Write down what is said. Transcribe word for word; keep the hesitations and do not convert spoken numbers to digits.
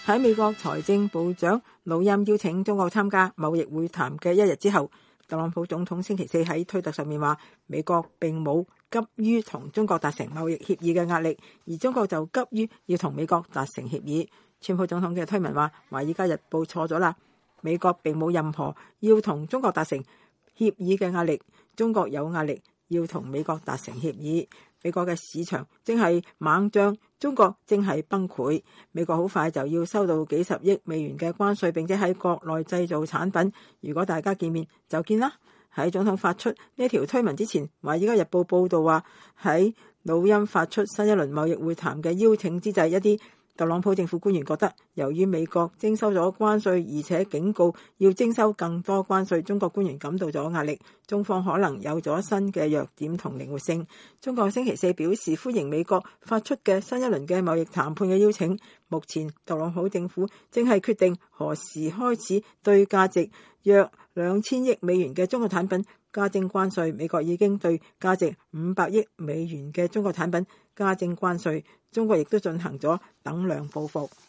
喺美國財政部長努欽邀請中國參加貿易會談嘅一日之後，特朗普總統星期四喺推特上面話，美國並冇急於同中國達成貿易協議嘅壓力，而中國就急於要同美國達成協議。川普總統嘅推文話，華爾街日報錯咗啦，美國並冇任何要同中國達成協議嘅壓力，中國有壓力要同美國達成協議。美國嘅市場正係猛漲，中國正係崩潰。美國好快就要收到幾十億美元嘅關稅，並且喺國內製造產品。如果大家見面就見啦。喺總統發出呢條推文之前，《華爾街日報》報道話，喺努欽發出新一輪貿易會談嘅邀請之際，一啲特朗普政府官員覺得，由於美國徵收咗關稅，而且警告要徵收更多關稅，中國官員感到咗壓力。中方可能有咗新嘅弱點同靈活性。中國星期四表示歡迎美國發出嘅新一輪嘅貿易談判嘅邀請。目前特朗普政府正係決定何時開始對價值約兩千億美元嘅中國產品加徵關稅。美國已經對價值五百億美元嘅中國產品加徵關稅，中國亦都進行咗等量報復。